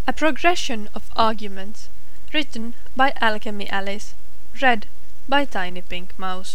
A progression of arguments, written by Alchemy Alice, read by Tiny Pink Mouse.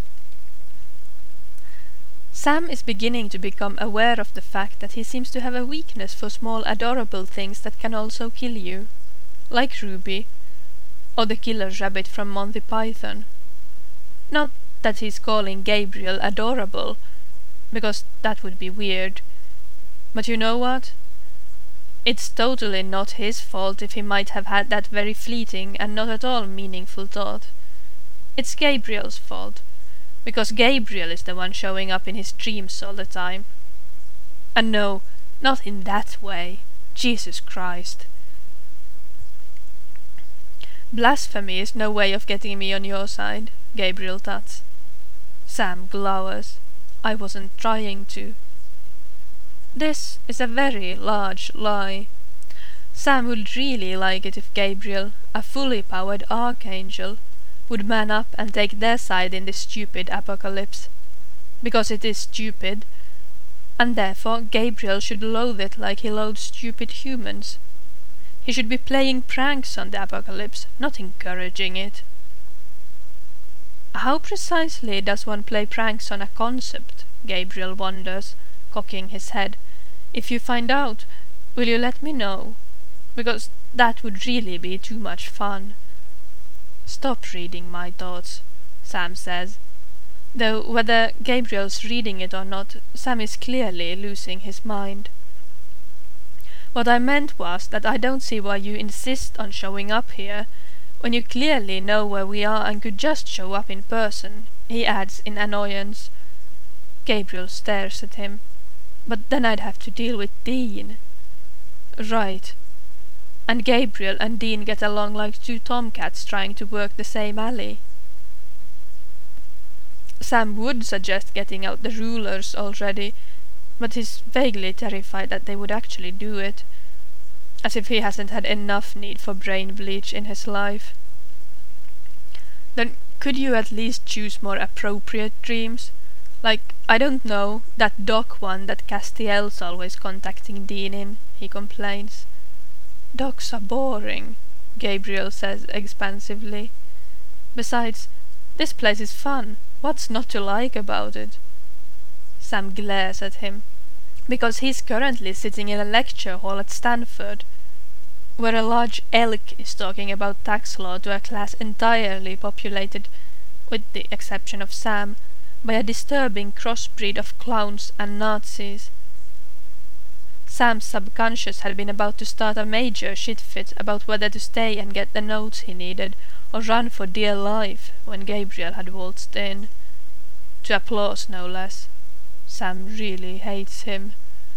Sam is beginning to become aware of the fact that he seems to have a weakness for small adorable things that can also kill you, like Ruby, or the killer rabbit from Monty Python. Not that he's calling Gabriel adorable, because that would be weird. But you know what? It's totally not his fault if he might have had that very fleeting and not at all meaningful thought. It's Gabriel's fault, because Gabriel is the one showing up in his dreams all the time. And no, not in that way. Jesus Christ. Blasphemy is no way of getting me on your side, Gabriel thought. Sam glowers. I wasn't trying to. This is a very large lie. Sam would really like it if Gabriel, a fully powered archangel, would man up and take their side in this stupid apocalypse. Because it is stupid, and therefore Gabriel should loathe it like he loathes stupid humans. He should be playing pranks on the apocalypse, not encouraging it. How precisely does one play pranks on a concept? Gabriel wonders, cocking his head. If you find out, will you let me know? Because that would really be too much fun. Stop reading my thoughts, Sam says. Though whether Gabriel's reading it or not, Sam is clearly losing his mind. What I meant was that I don't see why you insist on showing up here, when you clearly know where we are and could just show up in person, he adds in annoyance. Gabriel stares at him. But then I'd have to deal with Dean. Right. And Gabriel and Dean get along like two tomcats trying to work the same alley. Sam would suggest getting out the rulers already, but he's vaguely terrified that they would actually do it, as if he hasn't had enough need for brain bleach in his life. Then could you at least choose more appropriate dreams? Like, I don't know, that doc one that Castiel's always contacting Dean in, he complains. Docs are boring, Gabriel says expansively. Besides, this place is fun. What's not to like about it? Sam glares at him, because he's currently sitting in a lecture hall at Stanford, where a large elk is talking about tax law to a class entirely populated, with the exception of Sam, by a disturbing crossbreed of clowns and Nazis. Sam's subconscious had been about to start a major shit-fit about whether to stay and get the notes he needed, or run for dear life, when Gabriel had waltzed in. To applause, no less. Sam really hates him.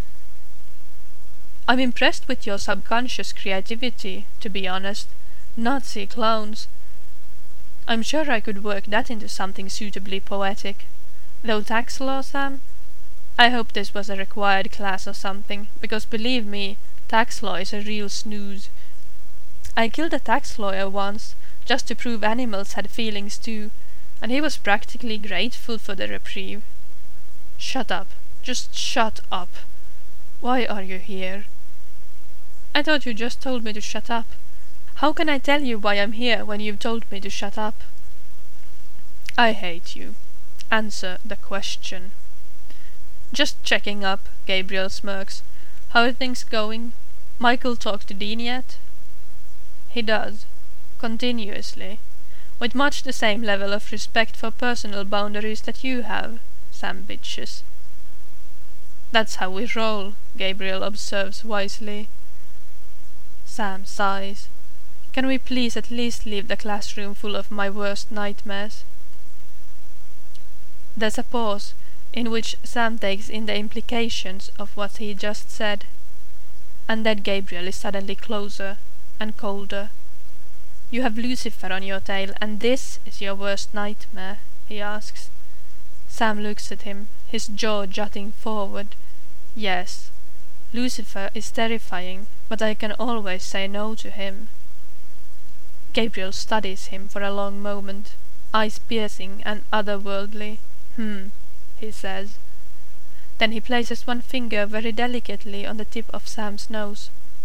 I'm impressed with your subconscious creativity, to be honest. Nazi clowns. I'm sure I could work that into something suitably poetic. Though tax law, Sam? I hope this was a required class or something, because believe me, tax law is a real snooze. I killed a tax lawyer once, just to prove animals had feelings too, and he was practically grateful for the reprieve. Shut up. Just shut up. Why are you here? I thought you just told me to shut up. How can I tell you why I'm here when you've told me to shut up? I hate you. Answer the question. Just checking up, Gabriel smirks. How are things going? Michael talked to Dean yet? He does. Continuously. With much the same level of respect for personal boundaries that you have, Sam bitches. That's how we roll, Gabriel observes wisely. Sam sighs. Can we please at least leave the classroom full of my worst nightmares? There's a pause, in which Sam takes in the implications of what he just said, and then Gabriel is suddenly closer and colder. You have Lucifer on your tail, and this is your worst nightmare, he asks. Sam looks at him, his jaw jutting forward. Yes, Lucifer is terrifying, but I can always say no to him. Gabriel studies him for a long moment, eyes piercing and otherworldly. He says. Then he places one finger very delicately on the tip of Sam's nose.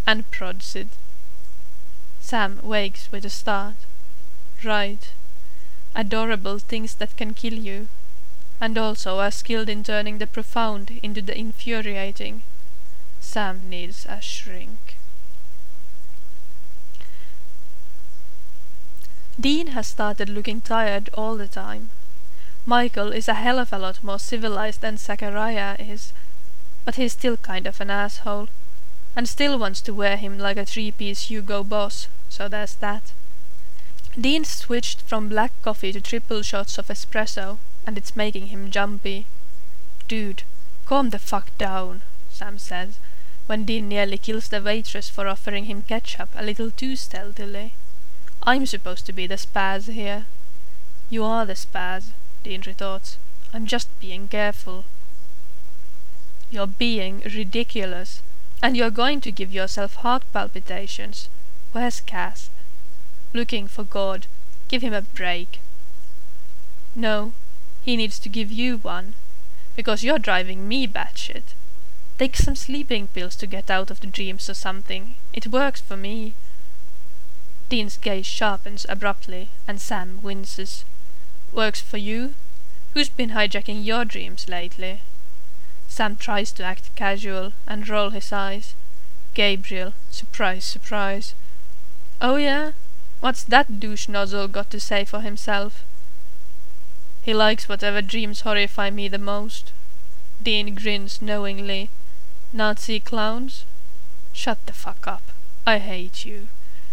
and prods it. Sam wakes with a start. Right. Adorable things that can kill you, and also are skilled in turning the profound into the infuriating. Sam needs a shrink. Dean has started looking tired all the time. Michael is a hell of a lot more civilized than Zachariah is, but he's still kind of an asshole, and still wants to wear him like a three-piece Hugo Boss, so there's that. Dean switched from black coffee to triple shots of espresso, and it's making him jumpy. "Dude, calm the fuck down," Sam says, when Dean nearly kills the waitress for offering him ketchup a little too stealthily. "I'm supposed to be the spaz here." "You are the spaz," Dean retorts. "I'm just being careful." "You're being ridiculous, and you're going to give yourself heart palpitations. Where's Cass?" "Looking for God. Give him a break." "No, he needs to give you one, because you're driving me batshit. Take some sleeping pills to get out of the dreams or something. It works for me." Dean's gaze sharpens abruptly, and Sam winces. "Works for you? Who's been hijacking your dreams lately?" Sam tries to act casual and roll his eyes. "Gabriel. Surprise, surprise." "Oh yeah? What's that douche nozzle got to say for himself?" "He likes whatever dreams horrify me the most." Dean grins knowingly. "Nazi clowns? Shut the fuck up. I hate you."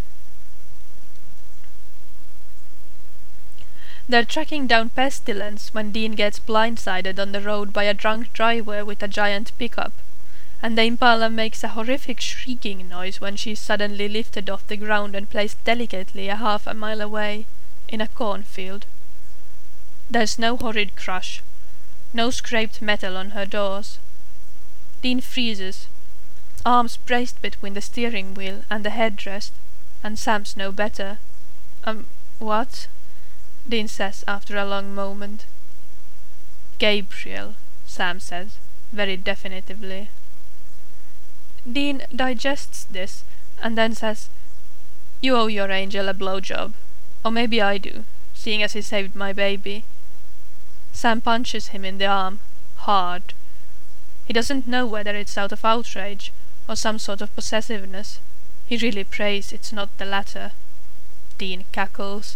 They're tracking down Pestilence when Dean gets blindsided on the road by a drunk driver with a giant pickup, and the Impala makes a horrific shrieking noise when she's suddenly lifted off the ground and placed delicately a half a mile away, in a cornfield. There's no horrid crush, no scraped metal on her doors. Dean freezes, arms braced between the steering wheel and the headrest, and Sam's no better. What?" Dean says after a long moment. "Gabriel," Sam says, very definitively. Dean digests this, and then says, "You owe your angel a blowjob. Or maybe I do, seeing as he saved my baby." Sam punches him in the arm, hard. He doesn't know whether it's out of outrage, or some sort of possessiveness. He really prays it's not the latter. Dean cackles.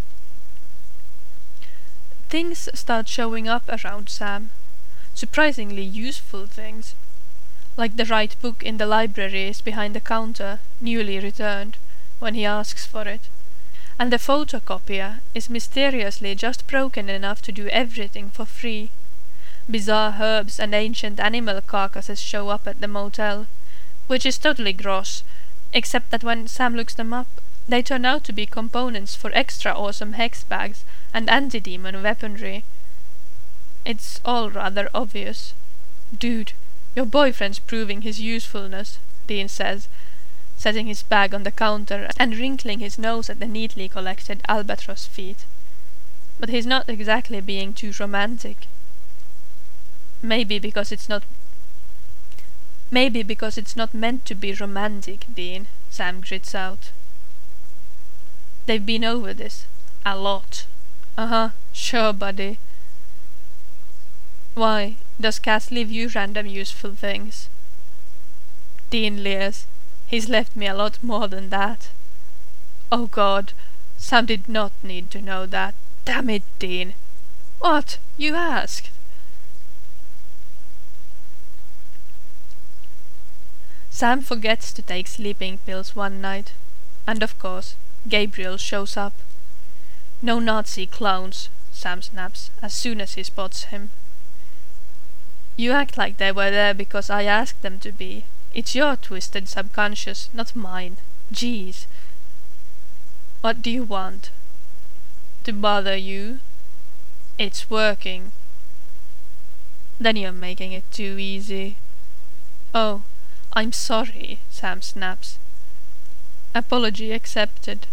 Things start showing up around Sam. Surprisingly useful things. Like the right book in the library is behind the counter, newly returned, when he asks for it. And the photocopier is mysteriously just broken enough to do everything for free. Bizarre herbs and ancient animal carcasses show up at the motel, which is totally gross, except that when Sam looks them up, they turn out to be components for extra awesome hex bags and anti-demon weaponry. It's all rather obvious. "Dude, your boyfriend's proving his usefulness," Dean says, setting his bag on the counter and wrinkling his nose at the neatly collected albatross feet. But he's not exactly being too romantic. Maybe because it's not meant to be romantic, Dean, Sam grits out. "They've been over this. A lot." "Uh-huh, sure, buddy." "Why, does Cass leave you random useful things?" Dean leers. "He's left me a lot more than that." "Oh God, Sam did not need to know that. Damn it, Dean." "What? You asked." Sam forgets to take sleeping pills one night, and of course, Gabriel shows up. "No Nazi clowns," Sam snaps, as soon as he spots him. "You act like they were there because I asked them to be. It's your twisted subconscious, not mine. Jeez." "What do you want?" "To bother you." "It's working." "Then you're making it too easy." "Oh, I'm sorry," Sam snaps. "Apology accepted."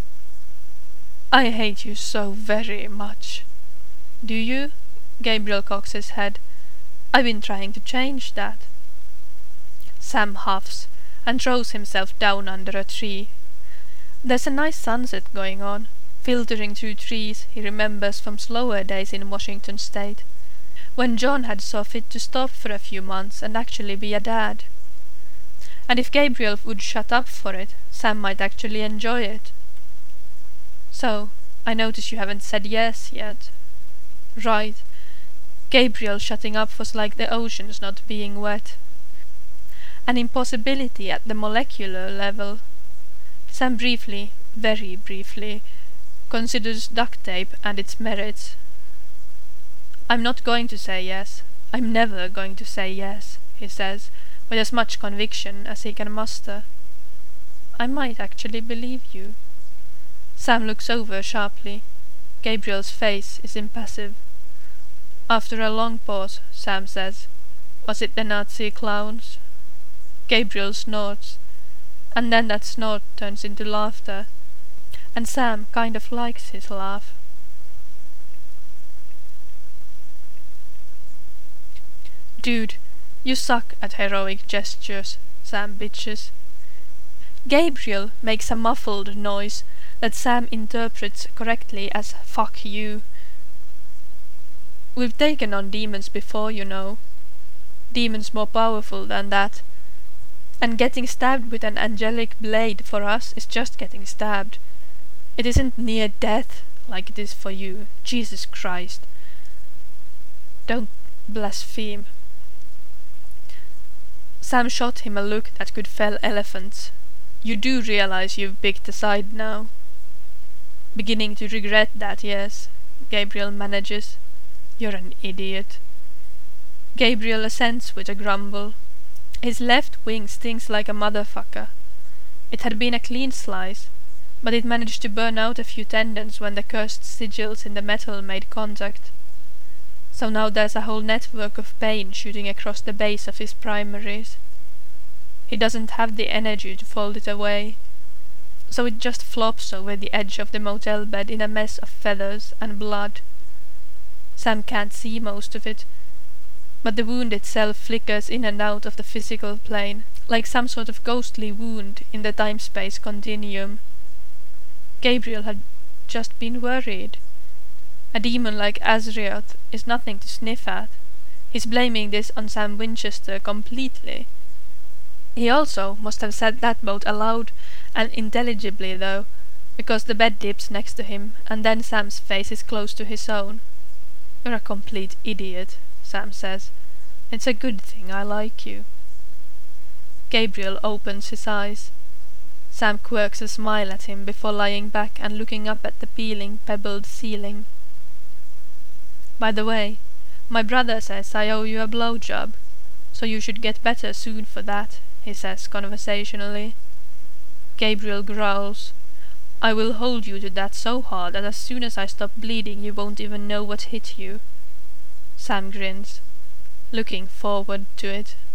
"I hate you so very much." "Do you?" Gabriel cocks his head. "I've been trying to change that." Sam huffs, and throws himself down under a tree. There's a nice sunset going on, filtering through trees he remembers from slower days in Washington state, when John had saw fit to stop for a few months and actually be a dad. And if Gabriel would shut up for it, Sam might actually enjoy it. So, I notice you haven't said yes yet. Right. Gabriel shutting up was like the oceans not being wet. An impossibility at the molecular level. Sam briefly, very briefly, considers duct tape and its merits. I'm not going to say yes. I'm never going to say yes, he says, with as much conviction as he can muster. I might actually believe you. Sam looks over sharply. Gabriel's face is impassive. After a long pause, Sam says, "Was it the Nazi clowns?" Gabriel snorts, and then that snort turns into laughter, and Sam kind of likes his laugh. "Dude, you suck at heroic gestures," Sam bitches. Gabriel makes a muffled noise that Sam interprets correctly as "fuck you." We've taken on demons before, you know. Demons more powerful than that. And getting stabbed with an angelic blade for us is just getting stabbed. It isn't near death like it is for you. Jesus Christ. Don't blaspheme. Sam shot him a look that could fell elephants. You do realize you've picked a side now. Beginning to regret that, yes, Gabriel manages. You're an idiot. Gabriel assents with a grumble. His left wing stings like a motherfucker. It had been a clean slice, but it managed to burn out a few tendons when the cursed sigils in the metal made contact. So now there's a whole network of pain shooting across the base of his primaries. He doesn't have the energy to fold it away, so it just flops over the edge of the motel bed in a mess of feathers and blood. Sam can't see most of it, but the wound itself flickers in and out of the physical plane, like some sort of ghostly wound in the time-space continuum. Gabriel had just been worried. A demon like Azrioth is nothing to sniff at. He's blaming this on Sam Winchester completely. He also must have said that both aloud and intelligibly, though, because the bed dips next to him, and then Sam's face is close to his own. "You're a complete idiot," Sam says. "It's a good thing I like you." Gabriel opens his eyes. Sam quirks a smile at him before lying back and looking up at the peeling, pebbled ceiling. "By the way, my brother says I owe you a blowjob, so you should get better soon for that," he says conversationally. Gabriel growls. "I will hold you to that so hard that as soon as I stop bleeding you won't even know what hit you." Sam grins, looking forward to it.